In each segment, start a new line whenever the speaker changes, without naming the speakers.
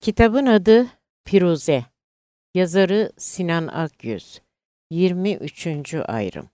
Kitabın adı Firuze. Yazarı Sinan Akyüz. 23. ayrım.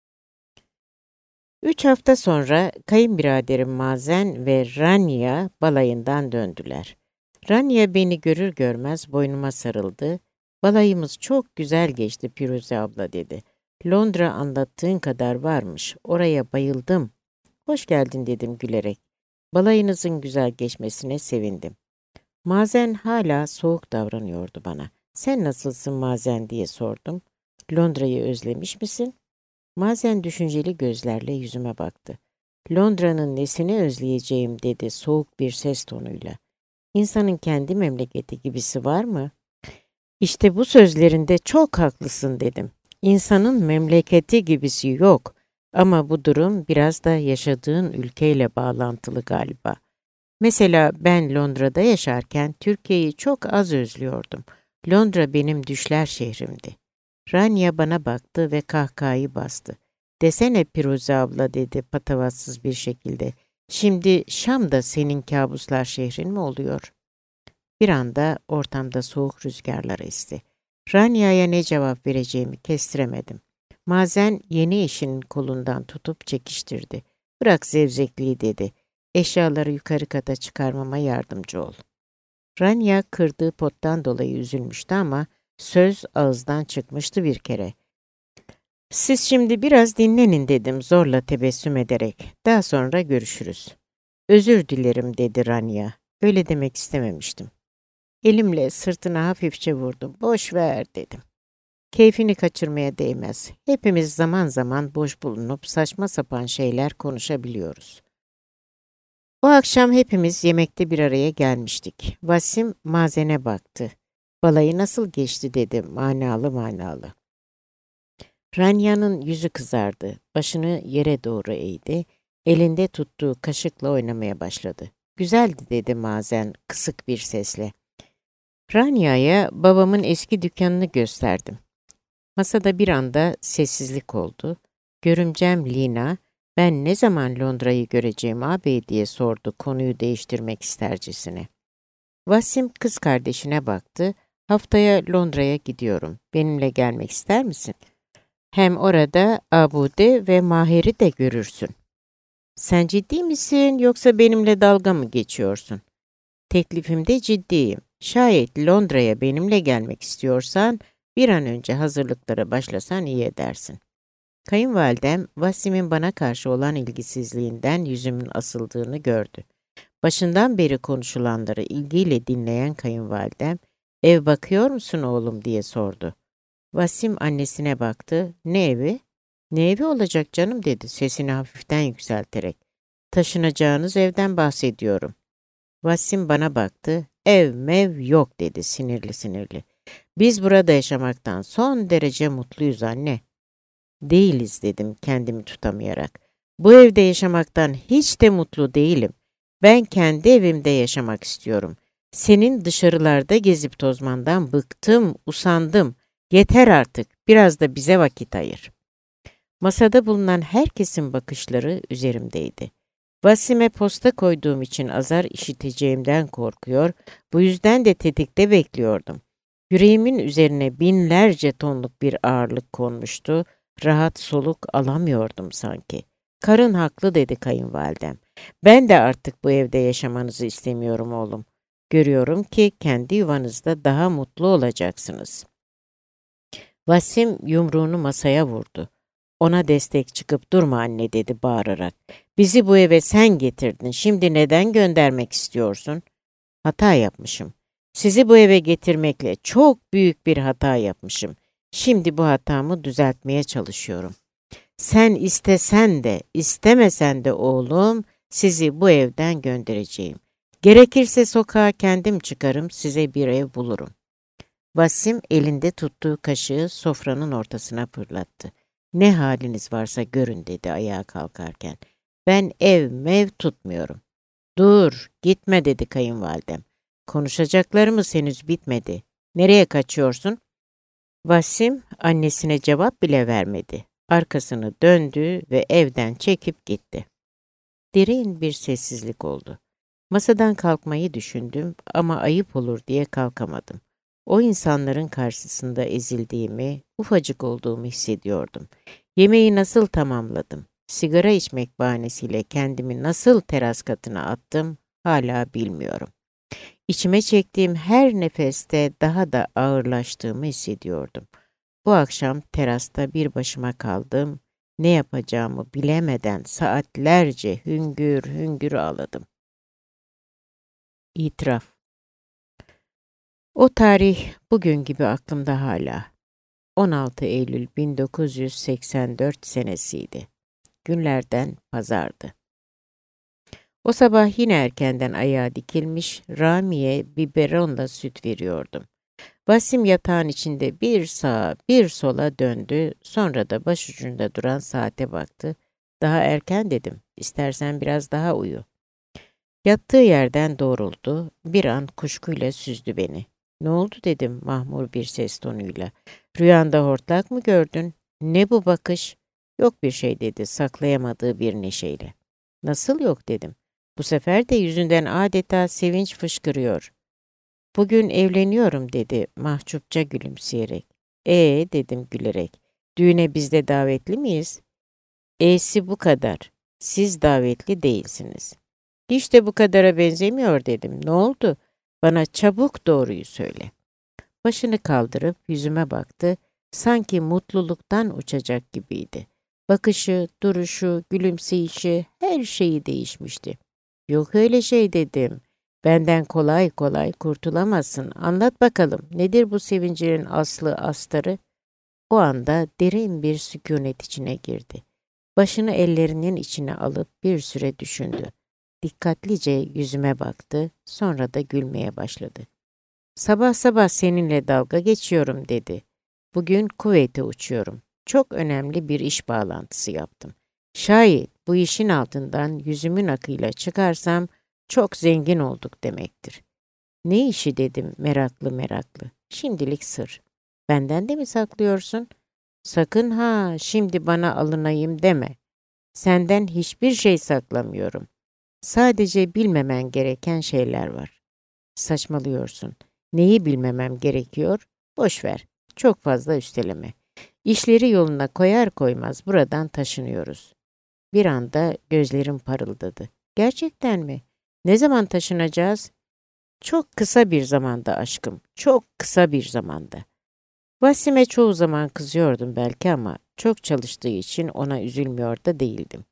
3 hafta sonra kayınbiraderim Mazen ve Rania balayından döndüler. Rania beni görür görmez boynuma sarıldı. "Balayımız çok güzel geçti Firuze abla," dedi. "Londra anlattığın kadar varmış. Oraya bayıldım." "Hoş geldin," dedim gülerek. "Balayınızın güzel geçmesine sevindim." Mazen hala soğuk davranıyordu bana. "Sen nasılsın Mazen?" diye sordum. "Londra'yı özlemiş misin?" Mazen düşünceli gözlerle yüzüme baktı. "Londra'nın nesini özleyeceğim?" dedi soğuk bir ses tonuyla. "İnsanın kendi memleketi gibisi var mı?" "İşte bu sözlerinde çok haklısın," dedim. "İnsanın memleketi gibisi yok. Ama bu durum biraz da yaşadığın ülkeyle bağlantılı galiba. Mesela ben Londra'da yaşarken Türkiye'yi çok az özlüyordum. Londra benim düşler şehrimdi." Rania bana baktı ve kahkahayı bastı. "Desene Firuze abla," dedi patavatsız bir şekilde. "Şimdi Şam da senin kabuslar şehrin mi oluyor?" Bir anda ortamda soğuk rüzgarlar esti. Rania'ya ne cevap vereceğimi kestiremedim. Mazen yeni eşinin kolundan tutup çekiştirdi. "Bırak zevzekliği," dedi. "Eşyaları yukarı kata çıkarmama yardımcı ol." Rania kırdığı pottan dolayı üzülmüştü ama söz ağızdan çıkmıştı bir kere. "Siz şimdi biraz dinlenin," dedim zorla tebessüm ederek. "Daha sonra görüşürüz." "Özür dilerim," dedi Rania. "Öyle demek istememiştim." Elimle sırtına hafifçe vurdum. "Boş ver," dedim. "Keyfini kaçırmaya değmez. Hepimiz zaman zaman boş bulunup saçma sapan şeyler konuşabiliyoruz." O akşam hepimiz yemekte bir araya gelmiştik. Vasim Mazen'e baktı. "Balayı nasıl geçti?" dedi manalı manalı. Rania'nın yüzü kızardı. Başını yere doğru eğdi. Elinde tuttuğu kaşıkla oynamaya başladı. "Güzeldi," dedi Mazen kısık bir sesle. Rania'ya babamın eski dükkanını gösterdim. Masada bir anda sessizlik oldu. Görümcem Lina, "Ben ne zaman Londra'yı göreceğim ağabey?" diye sordu konuyu değiştirmek istercesine. Vasim kız kardeşine baktı. "Haftaya Londra'ya gidiyorum. Benimle gelmek ister misin? Hem orada Abude ve Mahir'i de görürsün." "Sen ciddi misin yoksa benimle dalga mı geçiyorsun?" "Teklifimde ciddiyim. Şayet Londra'ya benimle gelmek istiyorsan bir an önce hazırlıklara başlasan iyi edersin." Kayınvalidem, Vasim'in bana karşı olan ilgisizliğinden yüzümün asıldığını gördü. Başından beri konuşulanları ilgiyle dinleyen kayınvalidem, "Ev bakıyor musun oğlum?" diye sordu. Vasim annesine baktı. "Ne evi?" "Ne evi olacak canım?" dedi sesini hafiften yükselterek. "Taşınacağınız evden bahsediyorum." Vasim bana baktı. "Ev mev yok," dedi sinirli sinirli. "Biz burada yaşamaktan son derece mutluyuz anne." "Değiliz," dedim kendimi tutamayarak. "Bu evde yaşamaktan hiç de mutlu değilim. Ben kendi evimde yaşamak istiyorum. Senin dışarılarda gezip tozmandan bıktım, usandım. Yeter artık, biraz da bize vakit ayır." Masada bulunan herkesin bakışları üzerimdeydi. Vasim'e posta koyduğum için azar işiteceğimden korkuyor, bu yüzden de tetikte bekliyordum. Yüreğimin üzerine binlerce tonluk bir ağırlık konmuştu, rahat soluk alamıyordum sanki. "Karın haklı," dedi kayınvalidem. "Ben de artık bu evde yaşamanızı istemiyorum oğlum. Görüyorum ki kendi yuvanızda daha mutlu olacaksınız." Vasim yumruğunu masaya vurdu. "Ona destek çıkıp durma anne," dedi bağırarak. "Bizi bu eve sen getirdin. Şimdi neden göndermek istiyorsun?" "Hata yapmışım. Sizi bu eve getirmekle çok büyük bir hata yapmışım. Şimdi bu hatamı düzeltmeye çalışıyorum. Sen istesen de, istemesen de oğlum, sizi bu evden göndereceğim. Gerekirse sokağa kendim çıkarım, size bir ev bulurum." Vasim elinde tuttuğu kaşığı sofranın ortasına fırlattı. "Ne haliniz varsa görün," dedi ayağa kalkarken. "Ben ev mev tutmuyorum." "Dur, gitme," dedi kayınvalidem. "Konuşacaklarımız henüz bitmedi. Nereye kaçıyorsun?" Vasim annesine cevap bile vermedi. Arkasını döndü ve evden çekip gitti. Derin bir sessizlik oldu. Masadan kalkmayı düşündüm ama ayıp olur diye kalkamadım. O insanların karşısında ezildiğimi, ufacık olduğumu hissediyordum. Yemeği nasıl tamamladım? Sigara içmek bahanesiyle kendimi nasıl teras katına attım, hala bilmiyorum. İçime çektiğim her nefeste daha da ağırlaştığımı hissediyordum. Bu akşam terasta bir başıma kaldım. Ne yapacağımı bilemeden saatlerce hüngür hüngür ağladım. İtiraf. O tarih bugün gibi aklımda hala. 16 Eylül 1984 senesiydi. Günlerden pazardı. O sabah yine erkenden ayağa dikilmiş, Rami'ye biberonla süt veriyordum. Vasim yatağın içinde bir sağa bir sola döndü, sonra da başucunda duran saate baktı. Daha erken dedim, istersen biraz daha uyu. Yattığı yerden doğruldu, bir an kuşkuyla süzdü beni. Ne oldu dedim mahmur bir ses tonuyla. Rüyanda hortlak mı gördün? Ne bu bakış? Yok bir şey dedi saklayamadığı bir neşeyle. Nasıl yok dedim. Bu sefer de yüzünden adeta sevinç fışkırıyor. Bugün evleniyorum dedi mahcupça gülümseyerek. Dedim gülerek. Düğüne biz de davetli miyiz? E'si bu kadar. Siz davetli değilsiniz. Hiç de bu kadara benzemiyor dedim. Ne oldu? Bana çabuk doğruyu söyle. Başını kaldırıp yüzüme baktı. Sanki mutluluktan uçacak gibiydi. Bakışı, duruşu, gülümseyişi, her şeyi değişmişti. Yok öyle şey dedim. Benden kolay kolay kurtulamazsın. Anlat bakalım, nedir bu sevincinin aslı astarı? O anda derin bir sükûnet içine girdi. Başını ellerinin içine alıp bir süre düşündü. Dikkatlice yüzüme baktı, sonra da gülmeye başladı. Sabah sabah seninle dalga geçiyorum dedi. Bugün Kuveyt'e uçuyorum. Çok önemli bir iş bağlantısı yaptım. Şayet bu işin altından yüzümün akıyla çıkarsam çok zengin olduk demektir. Ne işi dedim meraklı meraklı. Şimdilik sır. Benden de mi saklıyorsun? Sakın ha şimdi bana alınayım deme. Senden hiçbir şey saklamıyorum. Sadece bilmemen gereken şeyler var. Saçmalıyorsun. Neyi bilmemem gerekiyor? Boş ver. Çok fazla üsteleme. İşleri yoluna koyar koymaz buradan taşınıyoruz. Bir anda gözlerim parıldadı. Gerçekten mi? Ne zaman taşınacağız? Çok kısa bir zamanda aşkım. Çok kısa bir zamanda. Vasim'e çoğu zaman kızıyordum belki ama çok çalıştığı için ona üzülmüyor da değildim.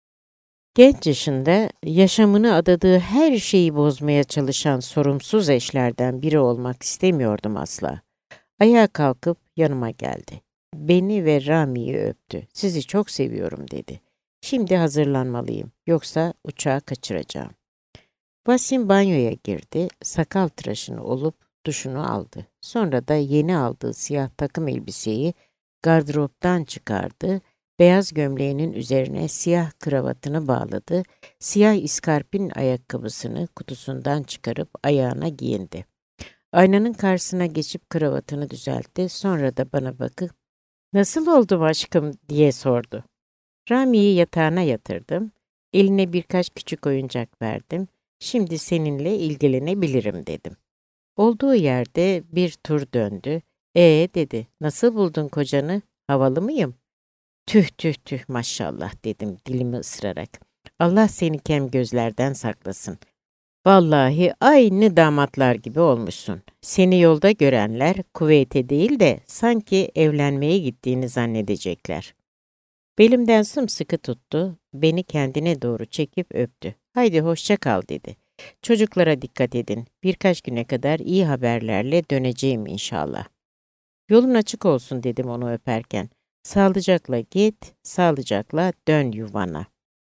Genç yaşında yaşamını adadığı her şeyi bozmaya çalışan sorumsuz eşlerden biri olmak istemiyordum asla. Ayağa kalkıp yanıma geldi. Beni ve Rami'yi öptü. Sizi çok seviyorum dedi. Şimdi hazırlanmalıyım, yoksa uçağı kaçıracağım. Vasim banyoya girdi, sakal tıraşını olup duşunu aldı. Sonra da yeni aldığı siyah takım elbiseyi gardıroptan çıkardı, beyaz gömleğinin üzerine siyah kravatını bağladı, siyah iskarpin ayakkabısını kutusundan çıkarıp ayağına giyindi. Aynanın karşısına geçip kravatını düzeltti, sonra da bana bakıp "Nasıl oldum aşkım?" diye sordu. Rami'yi yatağına yatırdım, eline birkaç küçük oyuncak verdim. Şimdi seninle ilgilenebilirim dedim. Olduğu yerde bir tur döndü. Dedi, nasıl buldun kocanı? Havalı mıyım? Tüh tüh tüh maşallah dedim dilimi ısırarak. Allah seni kem gözlerden saklasın. Vallahi aynı damatlar gibi olmuşsun. Seni yolda görenler Kuveyt'e değil de sanki evlenmeye gittiğini zannedecekler. Belimden sımsıkı tuttu, beni kendine doğru çekip öptü. Haydi hoşça kal dedi. Çocuklara dikkat edin. Birkaç güne kadar iyi haberlerle döneceğim inşallah. Yolun açık olsun dedim onu öperken. Sağlıcakla git, sağlıcakla dön yuvana.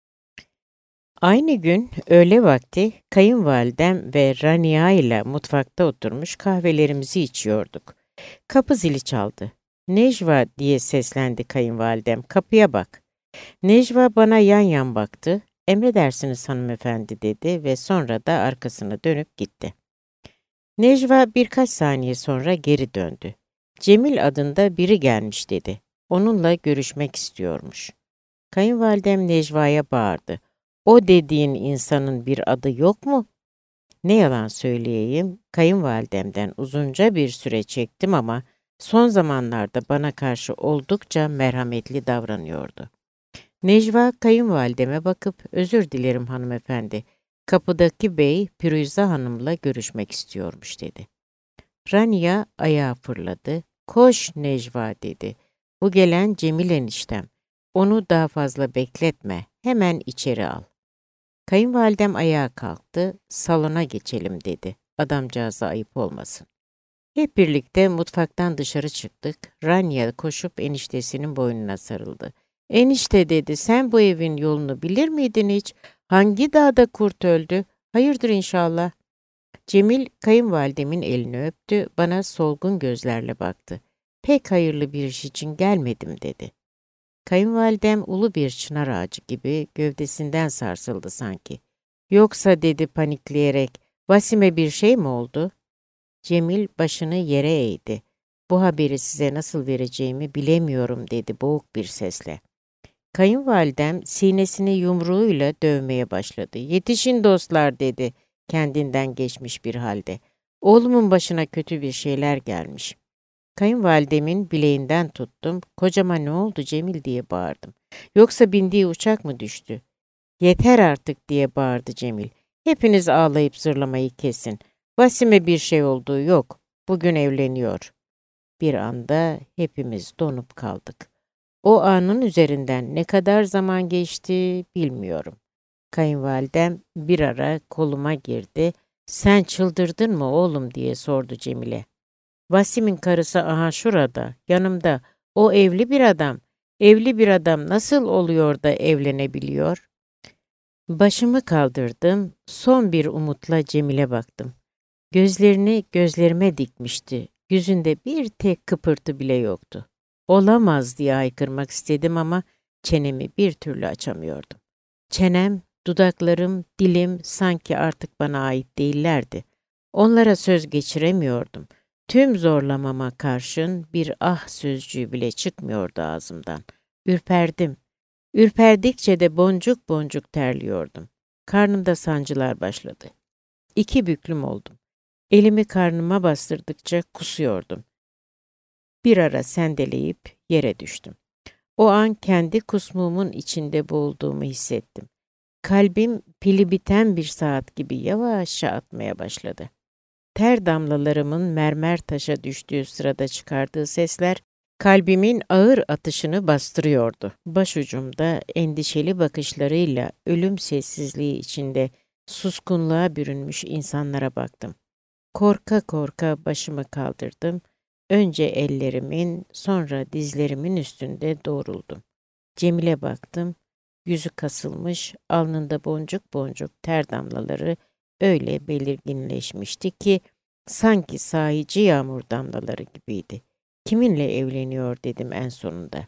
Aynı gün öğle vakti kayınvalidem ve Rania ile mutfakta oturmuş kahvelerimizi içiyorduk. Kapı zili çaldı. Necva diye seslendi kayınvalidem. Kapıya bak. Necva bana yan yan baktı. Emredersiniz hanımefendi dedi ve sonra da arkasını dönüp gitti. Necva birkaç saniye sonra geri döndü. Cemil adında biri gelmiş dedi. Onunla görüşmek istiyormuş. Kayınvalidem Necva'ya bağırdı. O dediğin insanın bir adı yok mu? Ne yalan söyleyeyim, kayınvalidemden uzunca bir süre çektim ama son zamanlarda bana karşı oldukça merhametli davranıyordu. Necva kayınvalideme bakıp, "Özür dilerim hanımefendi, kapıdaki bey Firuze Hanım'la görüşmek istiyormuş," dedi. Rania ayağa fırladı. "Koş Necva," dedi. "Bu gelen Cemil eniştem. Onu daha fazla bekletme, hemen içeri al." Kayınvalidem ayağa kalktı. "Salona geçelim," dedi. "Adamcağıza ayıp olmasın." Hep birlikte mutfaktan dışarı çıktık. Rania koşup eniştesinin boynuna sarıldı. "Enişte," dedi, "sen bu evin yolunu bilir miydin hiç? Hangi dağda kurt öldü? Hayırdır inşallah?" Cemil kayınvalidemin elini öptü, bana solgun gözlerle baktı. "Pek hayırlı bir iş için gelmedim," dedi. Kayınvalidem ulu bir çınar ağacı gibi gövdesinden sarsıldı sanki. "Yoksa," dedi panikleyerek, "Vasim'e bir şey mi oldu?" Cemil başını yere eğdi. "Bu haberi size nasıl vereceğimi bilemiyorum," dedi boğuk bir sesle. Kayınvalidem sinesini yumruğuyla dövmeye başladı. "Yetişin dostlar," dedi kendinden geçmiş bir halde. "Oğlumun başına kötü bir şeyler gelmiş." Kayınvalidemin bileğinden tuttum. "Kocama ne oldu Cemil?" diye bağırdım. "Yoksa bindiği uçak mı düştü?" "Yeter artık," diye bağırdı Cemil. "Hepiniz ağlayıp zırlamayı kesin. Vasim'e bir şey olduğu yok. Bugün evleniyor." Bir anda hepimiz donup kaldık. O anın üzerinden ne kadar zaman geçti bilmiyorum. Kayınvalidem bir ara koluma girdi. "Sen çıldırdın mı oğlum?" diye sordu Cemile. "Vasim'in karısı aha şurada, yanımda. O evli bir adam. Evli bir adam nasıl oluyor da evlenebiliyor?" Başımı kaldırdım, son bir umutla Cemile baktım. Gözlerini gözlerime dikmişti. Yüzünde bir tek kıpırtı bile yoktu. "Olamaz," diye haykırmak istedim ama çenemi bir türlü açamıyordum. Çenem, dudaklarım, dilim sanki artık bana ait değillerdi. Onlara söz geçiremiyordum. Tüm zorlamama karşın bir ah sözcüğü bile çıkmıyordu ağzımdan. Ürperdim. Ürperdikçe de boncuk boncuk terliyordum. Karnımda sancılar başladı. İki büklüm oldum. Elimi karnıma bastırdıkça kusuyordum. Bir ara sendeleyip yere düştüm. O an kendi kusmuğumun içinde boğulduğumu hissettim. Kalbim pili biten bir saat gibi yavaşça atmaya başladı. Ter damlalarımın mermer taşa düştüğü sırada çıkardığı sesler kalbimin ağır atışını bastırıyordu. Başucumda endişeli bakışlarıyla ölüm sessizliği içinde suskunluğa bürünmüş insanlara baktım. Korka korka başımı kaldırdım. Önce ellerimin, sonra dizlerimin üstünde doğruldum. Cemile baktım. Yüzü kasılmış, alnında boncuk boncuk ter damlaları öyle belirginleşmişti ki sanki sahici yağmur damlaları gibiydi. "Kiminle evleniyor?" dedim en sonunda.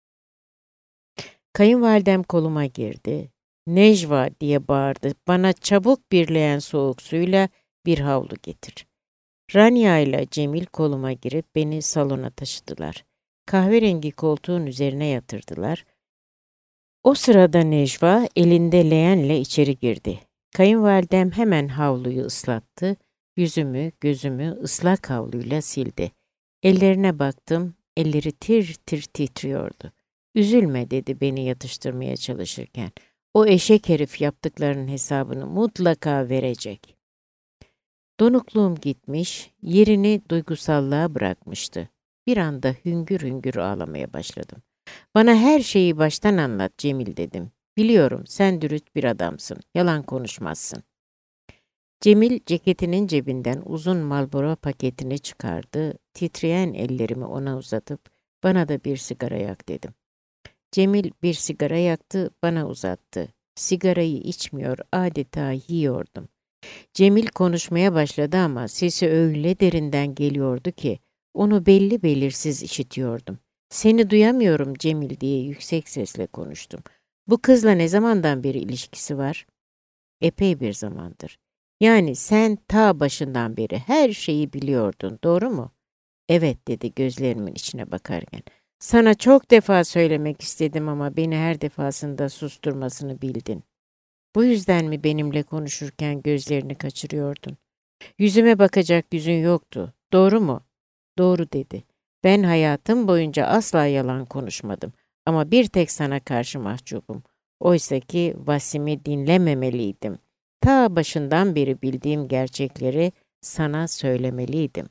Kayınvalidem koluma girdi. "Necva," diye bağırdı. "Bana çabuk bir leğen soğuk suyla bir havlu getir." Rania ile Cemil koluma girip beni salona taşıdılar. Kahverengi koltuğun üzerine yatırdılar. O sırada Necva elinde leğenle içeri girdi. Kayınvalidem hemen havluyu ıslattı. Yüzümü, gözümü ıslak havluyla sildi. Ellerine baktım, elleri tir tir titriyordu. "Üzülme," dedi beni yatıştırmaya çalışırken. "O eşek herif yaptıklarının hesabını mutlaka verecek." Donukluğum gitmiş, yerini duygusallığa bırakmıştı. Bir anda hüngür hüngür ağlamaya başladım. "Bana her şeyi baştan anlat Cemil," dedim. "Biliyorum sen dürüst bir adamsın, yalan konuşmazsın." Cemil ceketinin cebinden uzun Marlboro paketini çıkardı. Titreyen ellerimi ona uzatıp "Bana da bir sigara yak," dedim. Cemil bir sigara yaktı, bana uzattı. Sigarayı içmiyor, adeta yiyordum. Cemil konuşmaya başladı ama sesi öyle derinden geliyordu ki onu belli belirsiz işitiyordum. "Seni duyamıyorum Cemil," diye yüksek sesle konuştum. "Bu kızla ne zamandan beri ilişkisi var?" "Epey bir zamandır." "Yani sen ta başından beri her şeyi biliyordun, doğru mu?" "Evet," dedi gözlerimin içine bakarken. "Sana çok defa söylemek istedim ama beni her defasında susturmasını bildin." Bu yüzden mi benimle konuşurken gözlerini kaçırıyordun? Yüzüme bakacak yüzün yoktu. Doğru mu? Doğru dedi. Ben hayatım boyunca asla yalan konuşmadım. Ama bir tek sana karşı mahcubum. Oysa ki Vasim'i dinlememeliydim. Ta başından beri bildiğim gerçekleri sana söylemeliydim.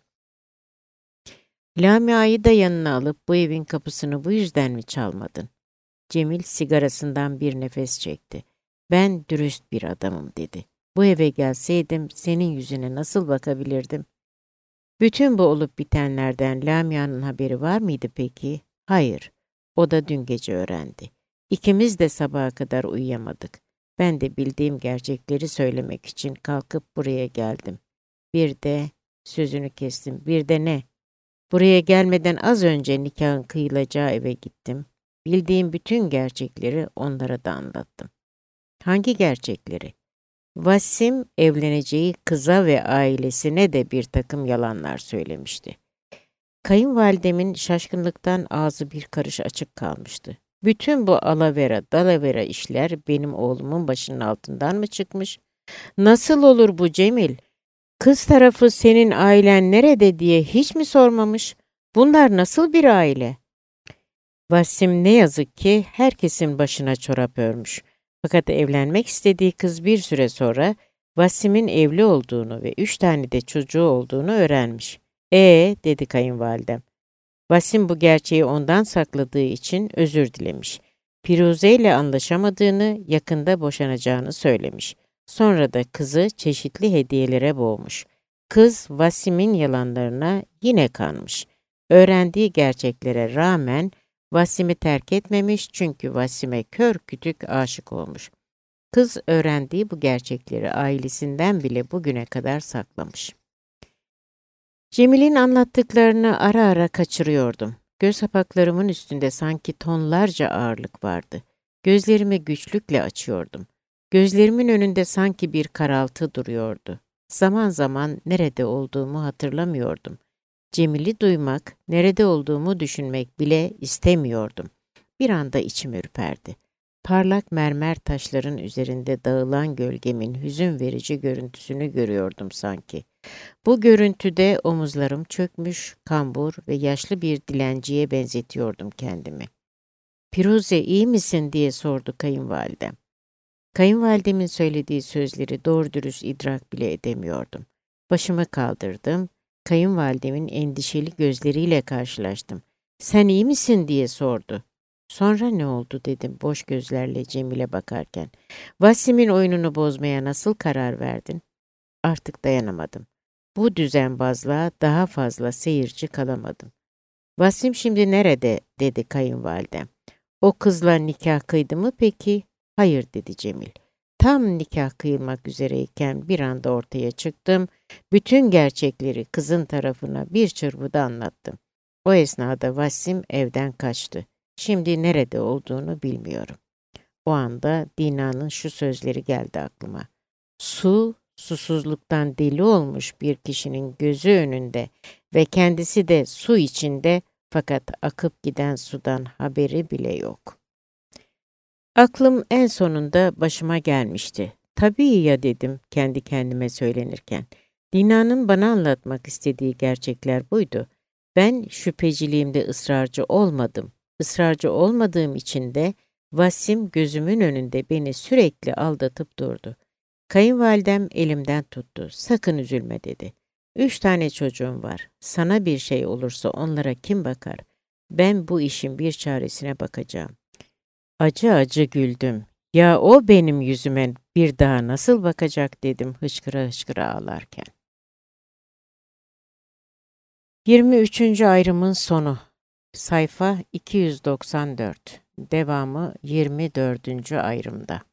Lamia'yı da yanına alıp bu evin kapısını bu yüzden mi çalmadın? Cemil sigarasından bir nefes çekti. Ben dürüst bir adamım dedi. Bu eve gelseydim senin yüzüne nasıl bakabilirdim? Bütün bu olup bitenlerden Lamia'nın haberi var mıydı peki? Hayır. O da dün gece öğrendi. İkimiz de sabaha kadar uyuyamadık. Ben de bildiğim gerçekleri söylemek için kalkıp buraya geldim. Bir de, sözünü kestim, bir de ne? Buraya gelmeden az önce nikahın kıyılacağı eve gittim. Bildiğim bütün gerçekleri onlara da anlattım. Hangi gerçekleri? Vasim evleneceği kıza ve ailesine de bir takım yalanlar söylemişti. Kayınvalidemin şaşkınlıktan ağzı bir karış açık kalmıştı. Bütün bu alavera dalavera işler benim oğlumun başının altından mı çıkmış? Nasıl olur bu Cemil? Kız tarafı senin ailen nerede diye hiç mi sormamış? Bunlar nasıl bir aile? Vasim ne yazık ki herkesin başına çorap örmüş. Fakat evlenmek istediği kız bir süre sonra Vasim'in evli olduğunu ve 3 tane de çocuğu olduğunu öğrenmiş. Dedi kayınvalidem. Vasim bu gerçeği ondan sakladığı için özür dilemiş. Firuze ile anlaşamadığını, yakında boşanacağını söylemiş. Sonra da kızı çeşitli hediyelere boğmuş. Kız Vasim'in yalanlarına yine kanmış. Öğrendiği gerçeklere rağmen Vasim'i terk etmemiş çünkü Vasim'e kör kütük aşık olmuş. Kız öğrendiği bu gerçekleri ailesinden bile bugüne kadar saklamış. Cemil'in anlattıklarını ara ara kaçırıyordum. Göz kapaklarımın üstünde sanki tonlarca ağırlık vardı. Gözlerimi güçlükle açıyordum. Gözlerimin önünde sanki bir karaltı duruyordu. Zaman zaman nerede olduğumu hatırlamıyordum. Cemil'i duymak, nerede olduğumu düşünmek bile istemiyordum. Bir anda içim ürperdi. Parlak mermer taşların üzerinde dağılan gölgemin hüzün verici görüntüsünü görüyordum sanki. Bu görüntüde omuzlarım çökmüş, kambur ve yaşlı bir dilenciye benzetiyordum kendimi. "Firuze iyi misin?" diye sordu kayınvalidem. Kayınvalidemin söylediği sözleri doğru dürüst idrak bile edemiyordum. Başımı kaldırdım. Kayınvalidemin endişeli gözleriyle karşılaştım. "Sen iyi misin?" diye sordu. "Sonra ne oldu?" dedim boş gözlerle Cemil'e bakarken. "Vasim'in oyununu bozmaya nasıl karar verdin?" Artık dayanamadım. Bu düzenbazlığa daha fazla seyirci kalamadım. "Vasim şimdi nerede?" dedi kayınvalidem. "O kızla nikah kıydı mı peki?" "Hayır," dedi Cemil. Tam nikah kıyılmak üzereyken bir anda ortaya çıktım. Bütün gerçekleri kızın tarafına bir çırpıda anlattım. O esnada Vasim evden kaçtı. Şimdi nerede olduğunu bilmiyorum. O anda Dina'nın şu sözleri geldi aklıma. Su, susuzluktan deli olmuş bir kişinin gözü önünde ve kendisi de su içinde fakat akıp giden sudan haberi bile yok. Aklım en sonunda başıma gelmişti. Tabii ya dedim kendi kendime söylenirken. Dina'nın bana anlatmak istediği gerçekler buydu. Ben şüpheciliğimde ısrarcı olmadım. Israrcı olmadığım için de Vasim gözümün önünde beni sürekli aldatıp durdu. Kayınvalidem elimden tuttu. "Sakın üzülme," dedi. 3 tane çocuğum var. Sana bir şey olursa onlara kim bakar? Ben bu işin bir çaresine bakacağım. Acı acı güldüm. Ya o benim yüzüme bir daha nasıl bakacak dedim hıçkıra hıçkıra ağlarken. 23. ayrımın sonu. Sayfa 294. Devamı 24. ayrımda.